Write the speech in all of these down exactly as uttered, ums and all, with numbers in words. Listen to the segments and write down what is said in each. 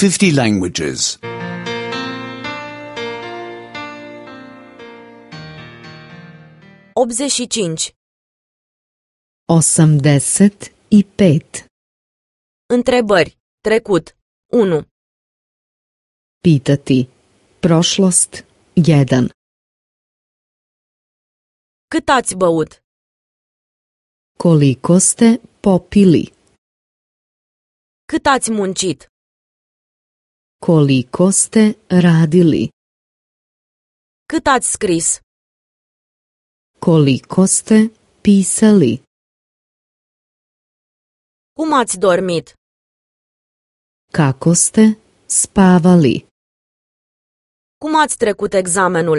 fifty languages. optzeci și cinci. osamdeset i pet. Întrebări. Trecut. unu. Pitati. Prošlost. jedan. Cât ați băut? Koliko ste popili? Cât ați muncit? Koliko ste radili? Cât ați scris? Koliko ste pisali? Cum ați dormit? Kako ste spavali? Cum ați trecut examenul?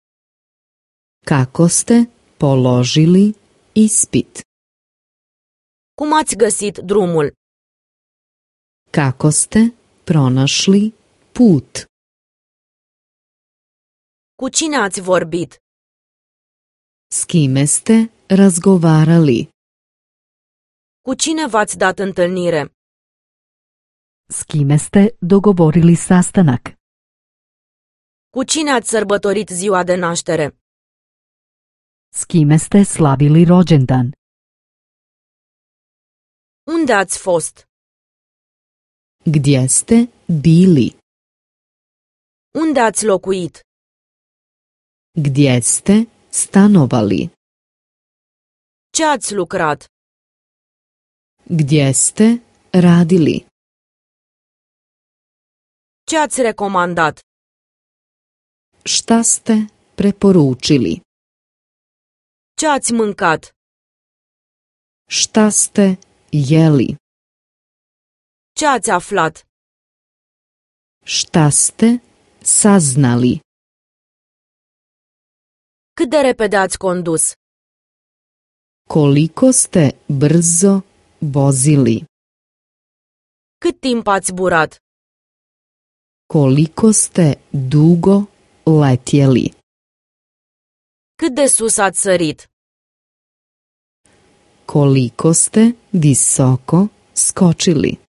Kako ste položili ispit? Cum ați găsit drumul? Kako ste pronašli put? Cu cine ați vorbit? S kime ste razgovarali? Cu cine v-ați dat întâlnire? S kime ste dogovorili sastanak? Cu cine ați sărbătorit ziua de naștere? S kime ste slavili rođendan? Unde ați fost? Gdje ste bili? Unde ați locuit? Gdje ste stanovali? Ce ați lucrat? Gdje ste radili? Ce ați recomandat? Šta ste preporučili? Ce ați mâncat? Šta ste jeli? Ce ați aflat? Šta ste saznali? Cât de repede ați condus? Koliko ste brzo vozili? Cât timp ați zburat? Koliko ste dugo letjeli? Cât de sus ați sărit? Koliko ste visoko skočili?